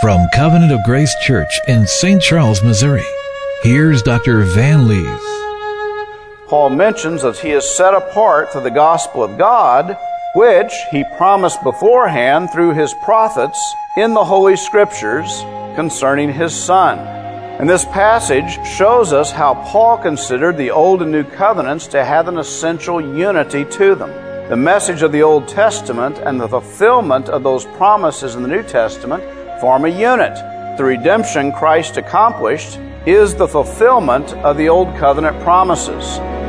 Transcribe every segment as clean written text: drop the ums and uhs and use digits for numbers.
From Covenant of Grace Church in St. Charles, Missouri, here's Dr. Van Lees. Paul mentions that he is set apart for the gospel of God, which he promised beforehand through his prophets in the Holy Scriptures concerning his Son. And this passage shows us how Paul considered the Old and New Covenants to have an essential unity to them. The message of the Old Testament and the fulfillment of those promises in the New Testament form a unit. The redemption Christ accomplished is the fulfillment of the Old Covenant promises.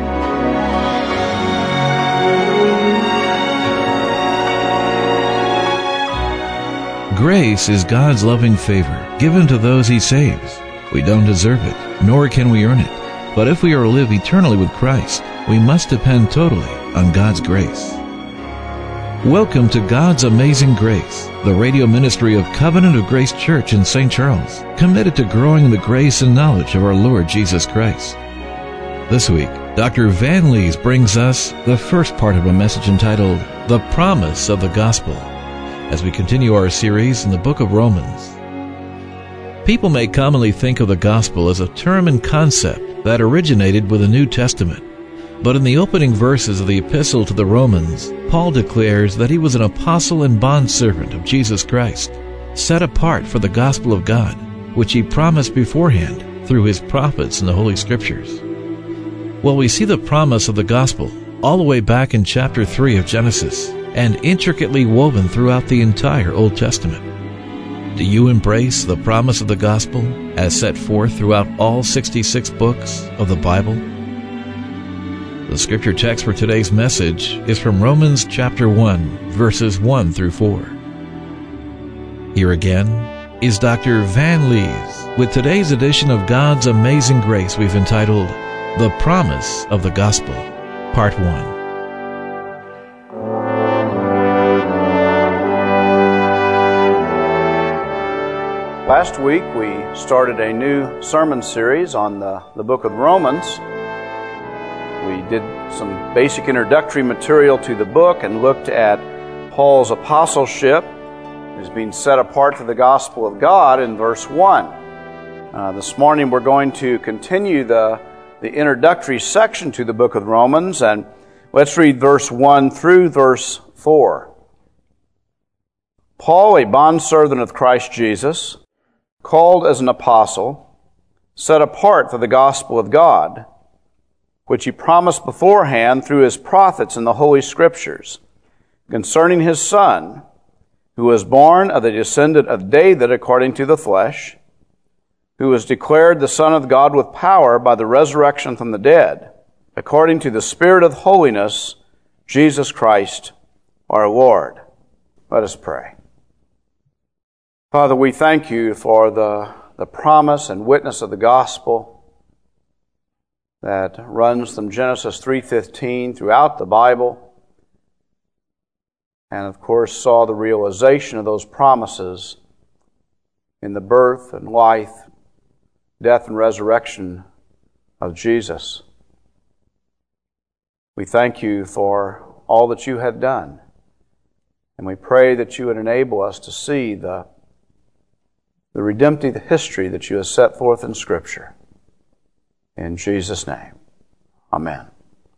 Grace is God's loving favor given to those He saves. We don't deserve it, nor can we earn it. But if we are to live eternally with Christ, we must depend totally on God's grace. Welcome to God's Amazing Grace, the radio ministry of Covenant of Grace Church in St. Charles, committed to growing in the grace and knowledge of our Lord Jesus Christ. This week, Dr. Van Lees brings us the first part of a message entitled, The Promise of the Gospel, as we continue our series in the book of Romans. People may commonly think of the gospel as a term and concept that originated with the New Testament. But in the opening verses of the epistle to the Romans, Paul declares that he was an apostle and bondservant of Jesus Christ, set apart for the gospel of God, which he promised beforehand through his prophets in the Holy Scriptures. Well, we see the promise of the gospel all the way back in chapter 3 of Genesis and intricately woven throughout the entire Old Testament. Do you embrace the promise of the gospel as set forth throughout all 66 books of the Bible? The scripture text for today's message is from Romans chapter 1, verses 1 through 4. Here again is Dr. Van Lees with today's edition of God's Amazing Grace we've entitled, The Promise of the Gospel, Part 1. Last week we started a new sermon series on the book of Romans. We did some basic introductory material to the book and looked at Paul's apostleship as being set apart for the gospel of God in verse 1. This morning we're going to continue the introductory section to the book of Romans, and let's read verse 1 through verse 4. Paul, a bondservant of Christ Jesus, called as an apostle, set apart for the gospel of God, which he promised beforehand through his prophets in the Holy Scriptures, concerning his Son, who was born of the descendant of David according to the flesh, who was declared the Son of God with power by the resurrection from the dead, according to the Spirit of holiness, Jesus Christ our Lord. Let us pray. Father, we thank you for the promise and witness of the gospel that runs from Genesis 3:15 throughout the Bible, and of course saw the realization of those promises in the birth and life, death and resurrection of Jesus. We thank you for all that you have done, and we pray that you would enable us to see the redemptive history that you have set forth in Scripture. In Jesus' name, amen.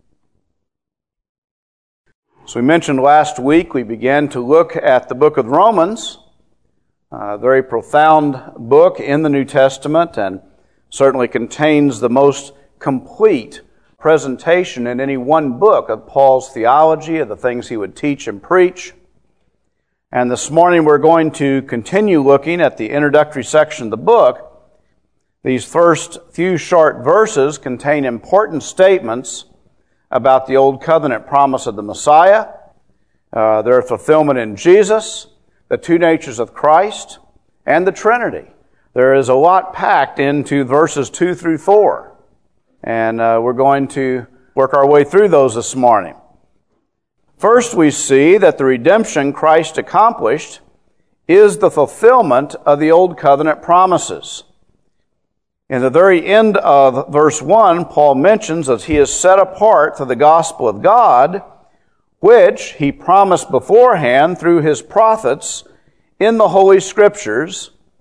So we mentioned last week we began to look at the book of Romans, a very profound book in the New Testament, and certainly contains the most complete presentation in any one book of Paul's theology, of the things he would teach and preach. And this morning we're going to continue looking at the introductory section of the book. These first few short verses contain important statements about the Old Covenant promise of the Messiah, their fulfillment in Jesus, the two natures of Christ, and the Trinity. There is a lot packed into verses 2 through 4, and we're going to work our way through those this morning. First, we see that the redemption Christ accomplished is the fulfillment of the Old Covenant promises. In the very end of verse 1, Paul mentions that he is set apart for the gospel of God, which he promised beforehand through his prophets in the Holy Scriptures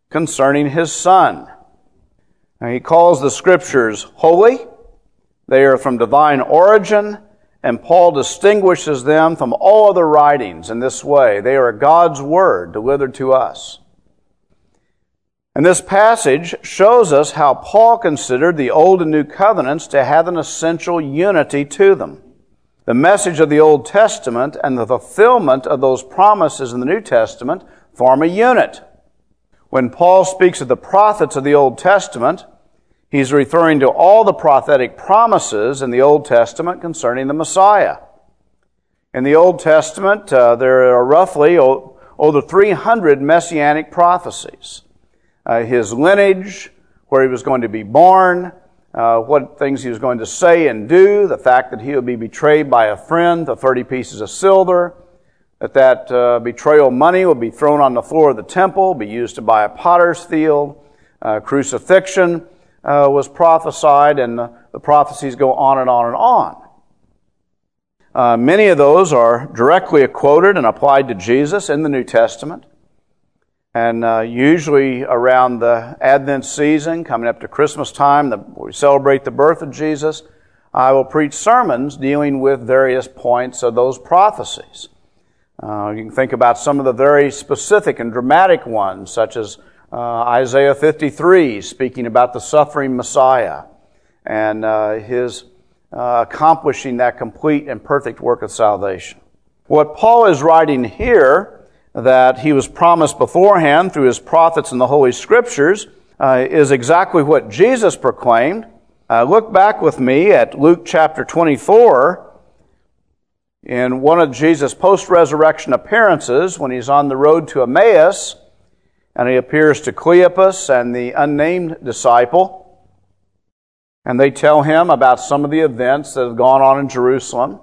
concerning His Son. Now, he calls the Scriptures holy. They are from divine origin, and Paul distinguishes them from all other writings in this way. They are God's Word delivered to us. And this passage shows us how Paul considered the Old and New Covenants to have an essential unity to them. The message of the Old Testament and the fulfillment of those promises in the New Testament form a unit. When Paul speaks of the prophets of the Old Testament, he's referring to all the prophetic promises in the Old Testament concerning the Messiah. In the Old Testament, there are roughly over 300 messianic prophecies. His lineage, where he was going to be born, what things he was going to say and do, the fact that he would be betrayed by a friend for 30 pieces of silver, that betrayal money would be thrown on the floor of the temple, be used to buy a potter's field, crucifixion was prophesied, and the prophecies go on and on and on. Many of those are directly quoted and applied to Jesus in the New Testament. And usually around the Advent season, coming up to Christmas time, we celebrate the birth of Jesus, I will preach sermons dealing with various points of those prophecies. You can think about some of the very specific and dramatic ones, such as Isaiah 53, speaking about the suffering Messiah and His accomplishing that complete and perfect work of salvation. What Paul is writing here, that he was promised beforehand through his prophets in the Holy Scriptures, is exactly what Jesus proclaimed. Look back with me at Luke chapter 24, in one of Jesus' post-resurrection appearances, when he's on the road to Emmaus, and he appears to Cleopas and the unnamed disciple, and they tell him about some of the events that have gone on in Jerusalem.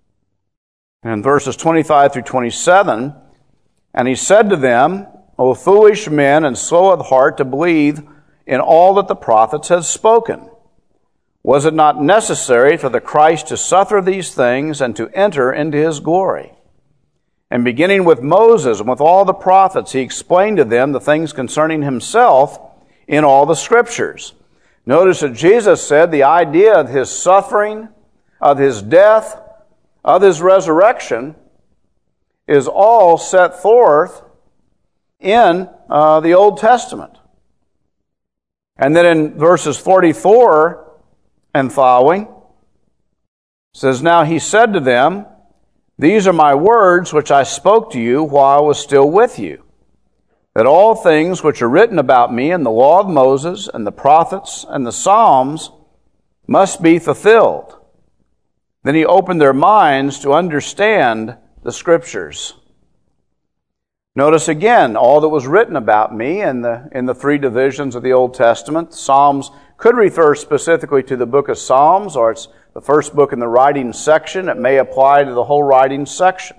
And in verses 25 through 27, and he said to them, O foolish men and slow of heart to believe in all that the prophets have spoken. Was it not necessary for the Christ to suffer these things and to enter into His glory? And beginning with Moses and with all the prophets, he explained to them the things concerning Himself in all the Scriptures. Notice that Jesus said the idea of His suffering, of His death, of His resurrection is all set forth in the Old Testament. And then in verses 44 and following, it says, Now He said to them, These are my words which I spoke to you while I was still with you, that all things which are written about me in the law of Moses and the prophets and the Psalms must be fulfilled. Then He opened their minds to understand the Scriptures. Notice again, all that was written about me in the three divisions of the Old Testament. Psalms could refer specifically to the book of Psalms, or it's the first book in the writing section. It may apply to the whole writing section.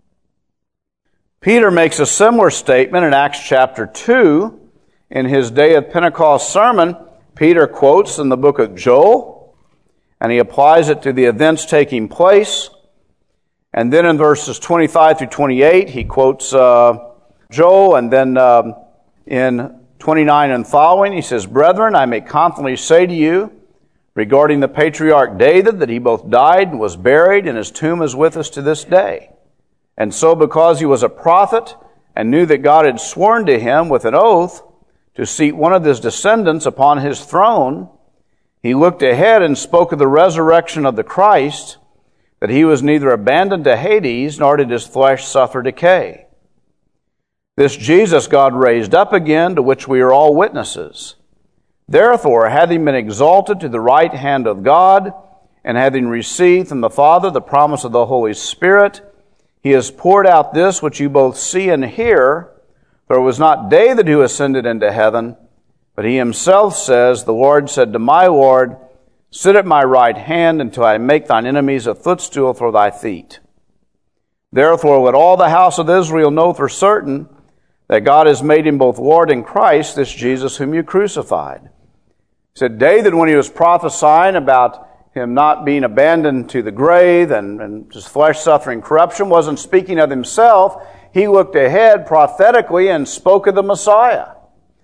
Peter makes a similar statement in Acts chapter 2. In his Day of Pentecost sermon, Peter quotes in the book of Joel, and he applies it to the events taking place. And then in verses 25 through 28, he quotes Joel, and then in 29 and following, he says, Brethren, I may confidently say to you, regarding the patriarch David, that he both died and was buried, and his tomb is with us to this day. And so because he was a prophet, and knew that God had sworn to him with an oath to seat one of his descendants upon his throne, he looked ahead and spoke of the resurrection of the Christ, that he was neither abandoned to Hades, nor did his flesh suffer decay. This Jesus God raised up again, to which we are all witnesses. Therefore, having been exalted to the right hand of God, and having received from the Father the promise of the Holy Spirit, He has poured out this which you both see and hear. For it was not David who ascended into heaven, but he himself says, The Lord said to my Lord, Sit at my right hand until I make thine enemies a footstool for thy feet. Therefore, let all the house of Israel know for certain that God has made him both Lord and Christ, this Jesus whom you crucified. He said David, when he was prophesying about him not being abandoned to the grave and his flesh suffering corruption, wasn't speaking of himself. He looked ahead prophetically and spoke of the Messiah.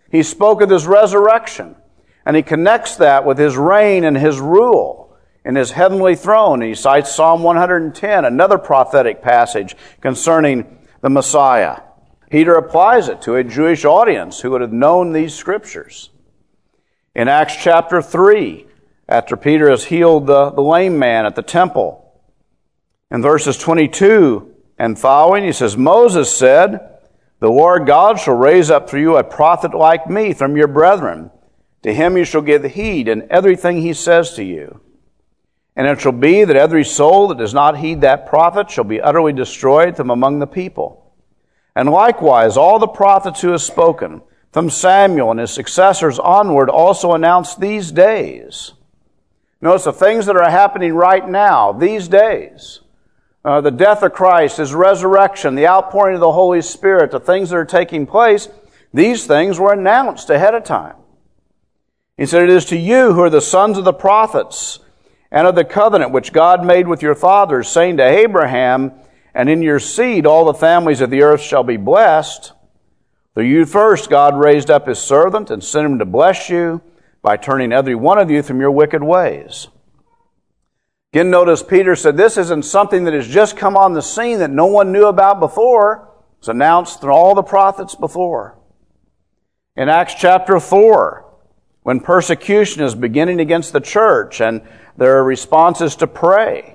He spoke of His resurrection, and He connects that with His reign and His rule in His heavenly throne. He cites Psalm 110, another prophetic passage concerning the Messiah. Peter applies it to a Jewish audience who would have known these scriptures. In Acts chapter 3, after Peter has healed the lame man at the temple, in verses 22 and following, he says, Moses said, the Lord God shall raise up for you a prophet like me from your brethren. To him you shall give heed in everything he says to you. And it shall be that every soul that does not heed that prophet shall be utterly destroyed from among the people. And likewise, all the prophets who have spoken, from Samuel and his successors onward, also announced these days. Notice the things that are happening right now, these days. The death of Christ, His resurrection, the outpouring of the Holy Spirit, the things that are taking place, these things were announced ahead of time. He said, it is to you who are the sons of the prophets and of the covenant which God made with your fathers, saying to Abraham, and in your seed all the families of the earth shall be blessed. Through you first God raised up His servant and sent him to bless you by turning every one of you from your wicked ways. Again, notice Peter said this isn't something that has just come on the scene that no one knew about before. It's announced through all the prophets before. In Acts chapter 4, when persecution is beginning against the church and there are responses to pray.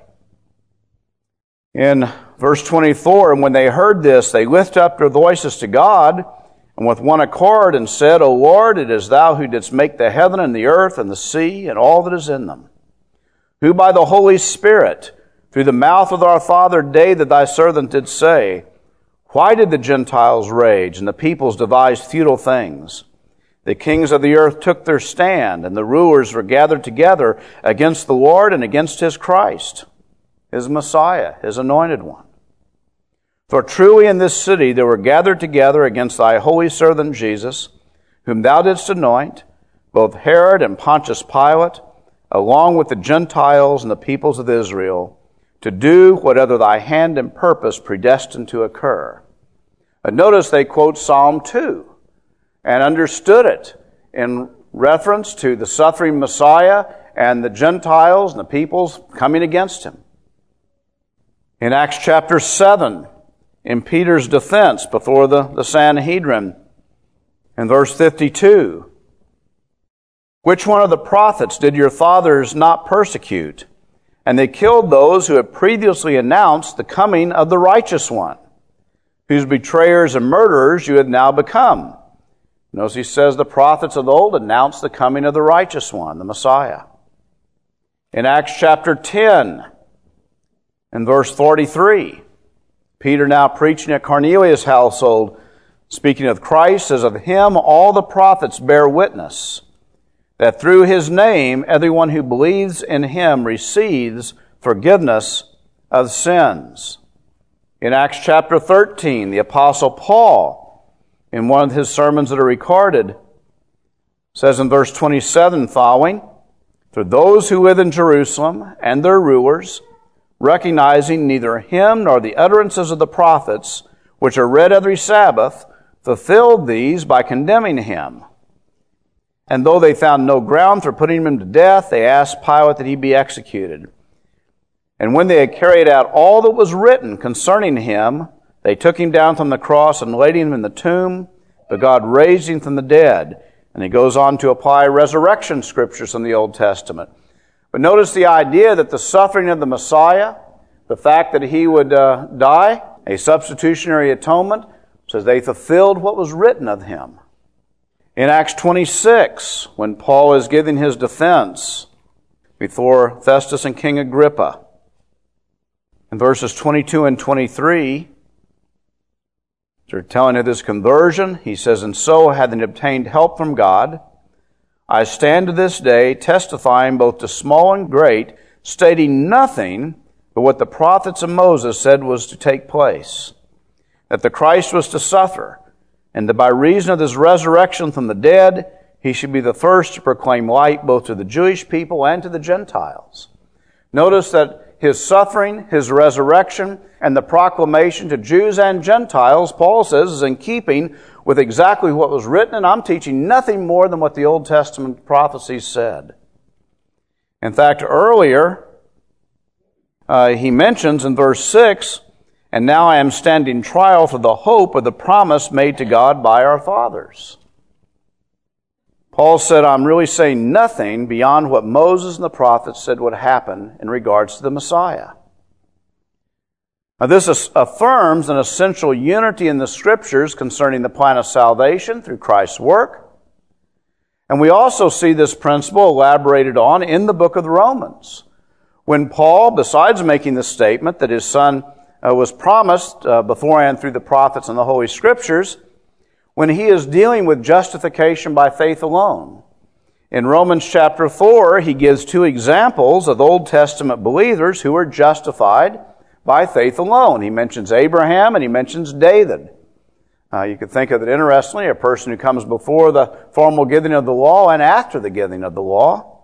In verse 24, and when they heard this, they lifted up their voices to God, and with one accord, and said, O Lord, it is Thou who didst make the heaven and the earth and the sea and all that is in them, who by the Holy Spirit, through the mouth of our father David thy servant did say, Why did the Gentiles rage, and the peoples devise futile things? The kings of the earth took their stand, and the rulers were gathered together against the Lord and against His Christ, His Messiah, His anointed one. For truly in this city they were gathered together against Thy holy servant Jesus, whom Thou didst anoint, both Herod and Pontius Pilate, along with the Gentiles and the peoples of Israel, to do whatever Thy hand and purpose predestined to occur. And notice they quote Psalm 2 and understood it in reference to the suffering Messiah and the Gentiles and the peoples coming against Him. In Acts chapter 7, in Peter's defense before the Sanhedrin, in verse 52, which one of the prophets did your fathers not persecute? And they killed those who had previously announced the coming of the righteous one, whose betrayers and murderers you had now become. Notice he says the prophets of old announced the coming of the righteous one, the Messiah. In Acts chapter 10, in verse 43, Peter now preaching at Cornelius' household, speaking of Christ, says, Of Him all the prophets bear witness, that through His name everyone who believes in Him receives forgiveness of sins. In Acts chapter 13, the Apostle Paul, in one of his sermons that are recorded, says in verse 27 following, For those who live in Jerusalem and their rulers, recognizing neither Him nor the utterances of the prophets, which are read every Sabbath, fulfilled these by condemning Him. And though they found no ground for putting Him to death, they asked Pilate that He be executed. And when they had carried out all that was written concerning Him, they took Him down from the cross and laid Him in the tomb, but God raised Him from the dead. And he goes on to apply resurrection scriptures from the Old Testament. But notice the idea that the suffering of the Messiah, the fact that He would die, a substitutionary atonement, says they fulfilled what was written of Him. In Acts 26, when Paul is giving his defense before Festus and King Agrippa, in verses 22 and 23, they're telling of his conversion. He says, And so, having obtained help from God, I stand to this day testifying both to small and great, stating nothing but what the prophets of Moses said was to take place, that the Christ was to suffer, and that by reason of His resurrection from the dead, He should be the first to proclaim light both to the Jewish people and to the Gentiles. Notice that His suffering, His resurrection, and the proclamation to Jews and Gentiles, Paul says, is in keeping with exactly what was written, and I'm teaching nothing more than what the Old Testament prophecies said. In fact, earlier, he mentions in verse 6, "And now I am standing trial for the hope of the promise made to God by our fathers." Paul said, I'm really saying nothing beyond what Moses and the prophets said would happen in regards to the Messiah. Now, this affirms an essential unity in the Scriptures concerning the plan of salvation through Christ's work. And we also see this principle elaborated on in the book of the Romans, when Paul, besides making the statement that his Son was promised beforehand through the prophets and the Holy Scriptures, when he is dealing with justification by faith alone. In Romans chapter 4, he gives two examples of Old Testament believers who were justified by faith alone. He mentions Abraham and he mentions David. You could think of it interestingly, a person who comes before the formal giving of the law and after the giving of the law.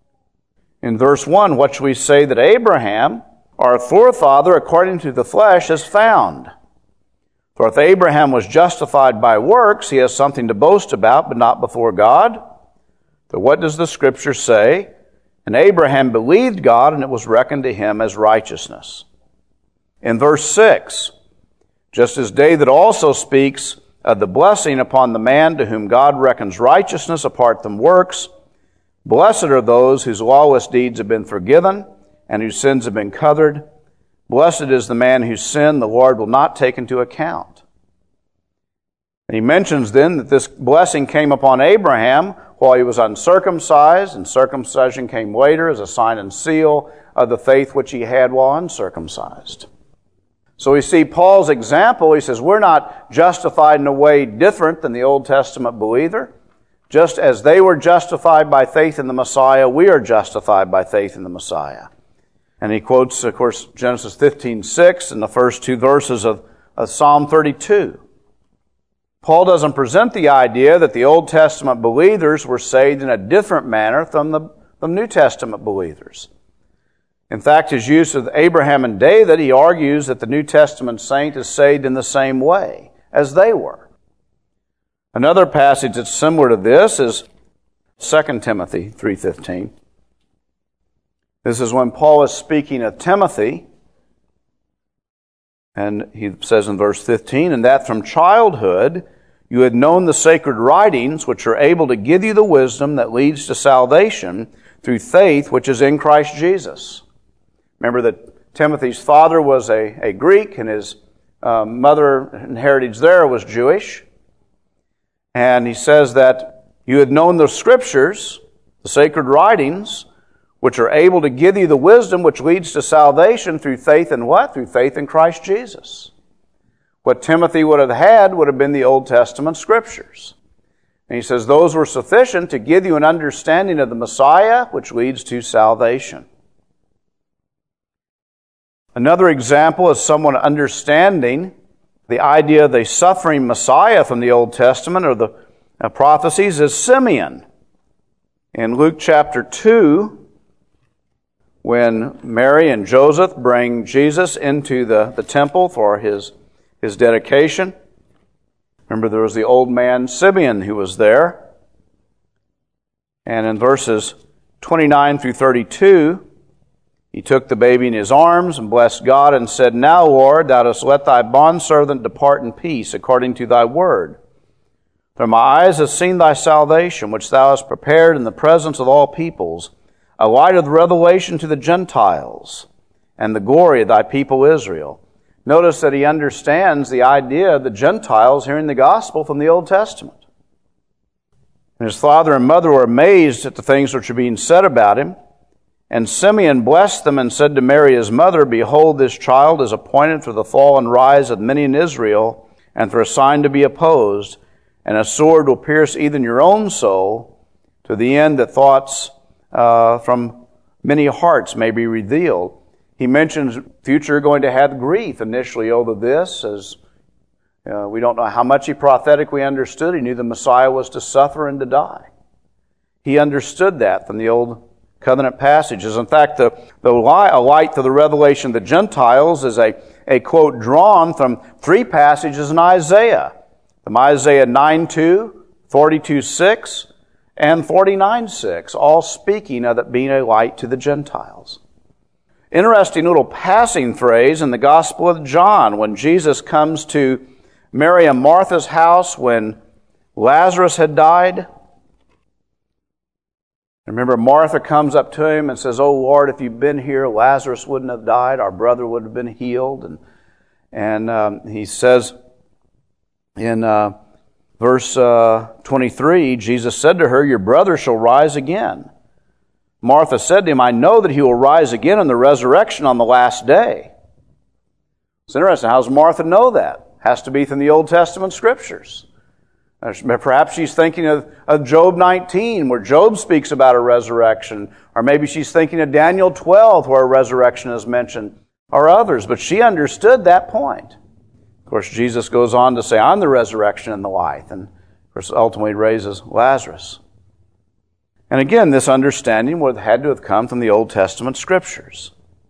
In verse 1, what shall we say that Abraham, our forefather according to the flesh, is found? For if Abraham was justified by works, he has something to boast about, but not before God. So what does the Scripture say? And Abraham believed God, and it was reckoned to him as righteousness. In verse 6, just as David also speaks of the blessing upon the man to whom God reckons righteousness apart from works, blessed are those whose lawless deeds have been forgiven and whose sins have been covered. Blessed is the man whose sin the Lord will not take into account. And he mentions then that this blessing came upon Abraham while he was uncircumcised, and circumcision came later as a sign and seal of the faith which he had while uncircumcised. So we see Paul's example. He says, we're not justified in a way different than the Old Testament believer. Just as they were justified by faith in the Messiah, we are justified by faith in the Messiah. And he quotes, of course, Genesis 15:6 and the first two verses of Psalm 32. Paul doesn't present the idea that the Old Testament believers were saved in a different manner from the New Testament believers. In fact, his use of Abraham and David, he argues that the New Testament saint is saved in the same way as they were. Another passage that's similar to this is 2 Timothy 3:15. This is when Paul is speaking of Timothy, and he says in verse 15, "And that from childhood you had known the sacred writings, which are able to give you the wisdom that leads to salvation through faith which is in Christ Jesus." Remember that Timothy's father was a Greek, and his mother and heritage there was Jewish. And he says that you had known the Scriptures, the sacred writings, which are able to give you the wisdom which leads to salvation through faith in what? Through faith in Christ Jesus. What Timothy would have had would have been the Old Testament Scriptures. And he says those were sufficient to give you an understanding of the Messiah, which leads to salvation. Another example is someone understanding the idea of the suffering Messiah from the Old Testament or the prophecies is Simeon. In Luke chapter 2, when Mary and Joseph bring Jesus into the temple for his dedication, remember there was the old man Simeon who was there. And in verses 29 through 32, he took the baby in his arms and blessed God and said, "Now, Lord, thou dost let thy bondservant depart in peace according to thy word. For my eyes have seen thy salvation, which thou hast prepared in the presence of all peoples, a light of the revelation to the Gentiles, and the glory of thy people Israel." Notice that he understands the idea of the Gentiles hearing the gospel from the Old Testament. And his father and mother were amazed at the things which were being said about him. And Simeon blessed them and said to Mary his mother, "Behold, this child is appointed for the fall and rise of many in Israel, and for a sign to be opposed, and a sword will pierce even your own soul, to the end that thoughts from many hearts may be revealed." He mentions future going to have grief initially over this, as we don't know how much he prophetically understood. He knew the Messiah was to suffer and to die. He understood that from the Old covenant passages. In fact, a light to the revelation of the Gentiles is a quote drawn from 3 passages in Isaiah. From Isaiah 9:2, 42:6, and 49:6, all speaking of it being a light to the Gentiles. Interesting little passing phrase in the Gospel of John when Jesus comes to Mary and Martha's house when Lazarus had died. Remember, Martha comes up to him and says, "Oh Lord, if you'd been here, Lazarus wouldn't have died. Our brother would have been healed." And he says in verse 23, Jesus said to her, "Your brother shall rise again." Martha said to him, "I know that he will rise again in the resurrection on the last day." It's interesting. How does Martha know that? Has to be from the Old Testament Scriptures. Perhaps she's thinking of Job 19, where Job speaks about a resurrection. Or maybe she's thinking of Daniel 12, where a resurrection is mentioned, or others. But she understood that point. Of course, Jesus goes on to say, "I'm the resurrection and the life," and of course ultimately raises Lazarus. And again, this understanding had to have come from the Old Testament Scriptures.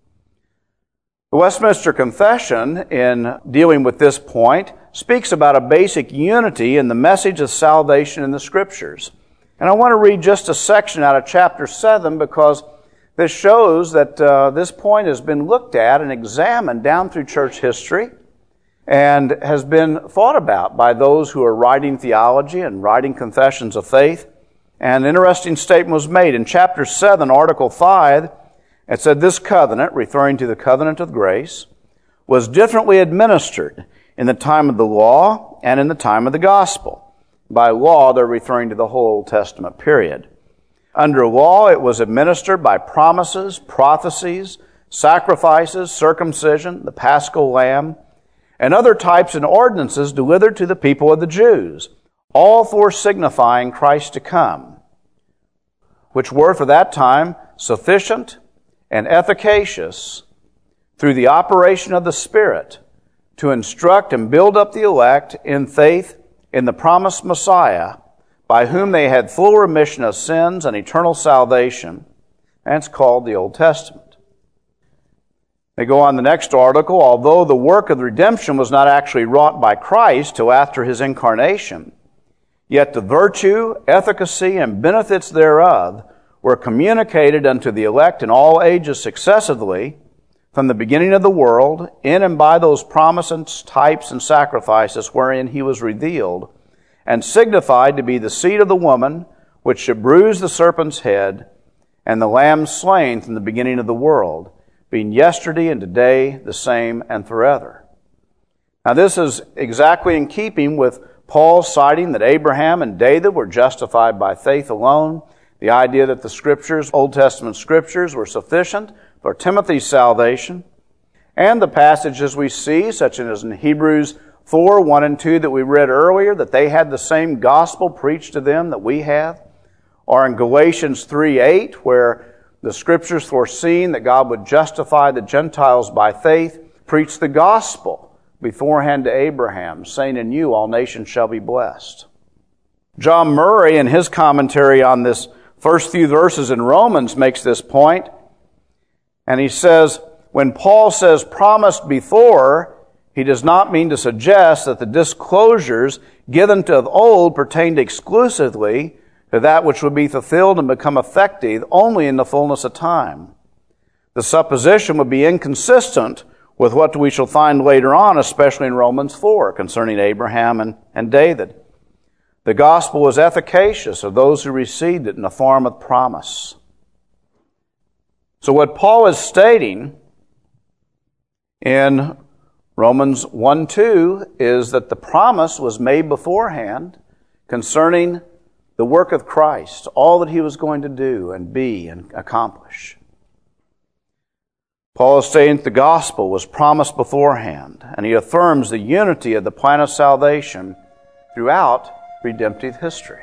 The Westminster Confession, in dealing with this point, speaks about a basic unity in the message of salvation in the Scriptures. And I want to read just a section out of chapter 7 because this shows that this point has been looked at and examined down through church history and has been thought about by those who are writing theology and writing confessions of faith. And an interesting statement was made in chapter 7, article 5. It said, "This covenant," referring to the covenant of grace, "was differently administered in the time of the law and in the time of the gospel." By law, they're referring to the whole Old Testament period. Under law, it was administered by promises, prophecies, sacrifices, circumcision, the paschal lamb, and other types and ordinances delivered to the people of the Jews, all for signifying Christ to come, which were for that time sufficient and efficacious through the operation of the Spirit to instruct and build up the elect in faith in the promised Messiah, by whom they had full remission of sins and eternal salvation. And it's called the Old Testament. They go on the next article, "Although the work of redemption was not actually wrought by Christ till after his incarnation, yet the virtue, efficacy, and benefits thereof were communicated unto the elect in all ages successively, from the beginning of the world, in and by those promises, types, and sacrifices wherein he was revealed, and signified to be the seed of the woman, which should bruise the serpent's head, and the lamb slain from the beginning of the world, being yesterday and today the same and forever." Now this is exactly in keeping with Paul citing that Abraham and David were justified by faith alone, the idea that the Scriptures, Old Testament Scriptures, were sufficient for Timothy's salvation, and the passages we see, such as in Hebrews 4, 1 and 2 that we read earlier, that they had the same gospel preached to them that we have, or in Galatians 3:8, where the Scriptures foreseeing that God would justify the Gentiles by faith, preached the gospel beforehand to Abraham, saying, "In you all nations shall be blessed." John Murray, in his commentary on this first few verses in Romans, makes this point, and he says, when Paul says promised before, he does not mean to suggest that the disclosures given to of old pertained exclusively to that which would be fulfilled and become effective only in the fullness of time. The supposition would be inconsistent with what we shall find later on, especially in Romans 4, concerning Abraham and David. The gospel was efficacious of those who received it in the form of promise. So what Paul is stating in Romans 1:2 is that the promise was made beforehand concerning the work of Christ, all that he was going to do and be and accomplish. Paul is saying that the gospel was promised beforehand, and he affirms the unity of the plan of salvation throughout redemptive history.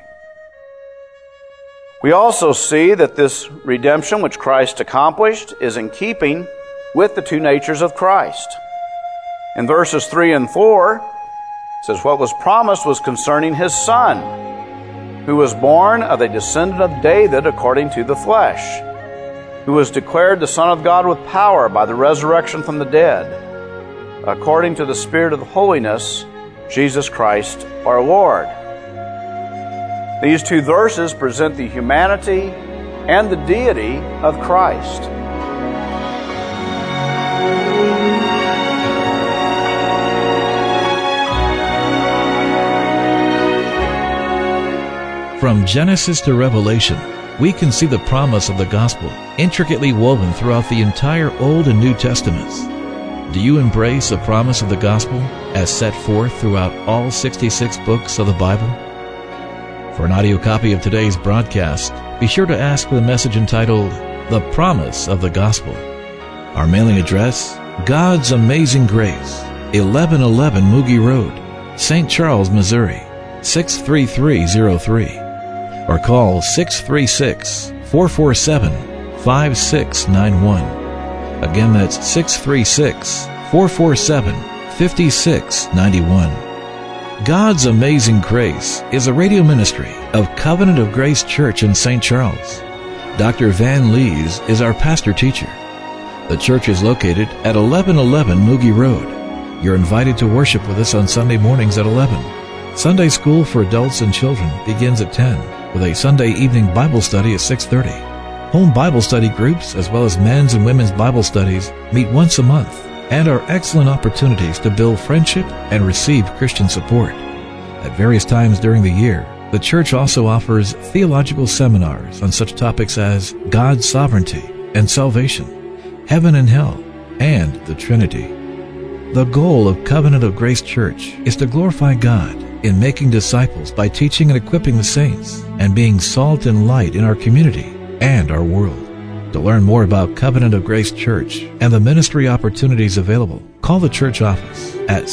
We also see that this redemption which Christ accomplished is in keeping with the two natures of Christ. In verses 3 and 4, it says, "What was promised was concerning his Son, who was born of a descendant of David according to the flesh, who was declared the Son of God with power by the resurrection from the dead, according to the Spirit of holiness, Jesus Christ our Lord. These two verses present the humanity and the deity of Christ. From Genesis to Revelation, we can see the promise of the gospel intricately woven throughout the entire Old and New Testaments. Do you embrace the promise of the gospel as set forth throughout all 66 books of the Bible? For an audio copy of today's broadcast, be sure to ask for the message entitled, The Promise of the Gospel. Our mailing address, God's Amazing Grace, 1111 Moogie Road, St. Charles, Missouri, 63303. Or call 636-447-5691. Again, that's 636-447-5691. God's Amazing Grace is a radio ministry of Covenant of Grace Church in St. Charles. Dr. Van Lees is our pastor-teacher. The church is located at 1111 Moogie Road. You're invited to worship with us on Sunday mornings at 11. Sunday school for adults and children begins at 10, with a Sunday evening Bible study at 6:30. Home Bible study groups, as well as men's and women's Bible studies, meet once a month and are excellent opportunities to build friendship and receive Christian support. At various times during the year, the church also offers theological seminars on such topics as God's sovereignty and salvation, heaven and hell, and the Trinity. The goal of Covenant of Grace Church is to glorify God in making disciples by teaching and equipping the saints and being salt and light in our community and our world. To learn more about Covenant of Grace Church and the ministry opportunities available, call the church office at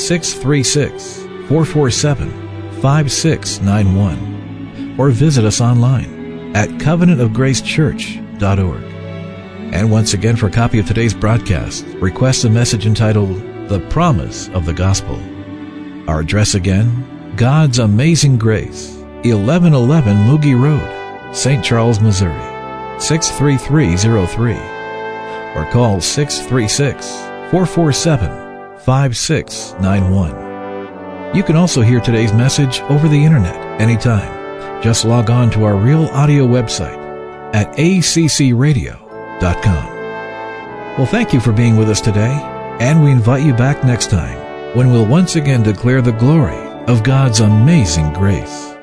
636-447-5691 or visit us online at covenantofgracechurch.org. And once again, for a copy of today's broadcast, request a message entitled, The Promise of the Gospel. Our address again, God's Amazing Grace, 1111 Moogie Road, St. Charles, Missouri, 63303. Or call 636-447-5691. You can also hear today's message over the internet anytime. Just log on to our Real Audio website at accradio.com. Well, thank you for being with us today, and we invite you back next time when we'll once again declare the glory of God's amazing grace.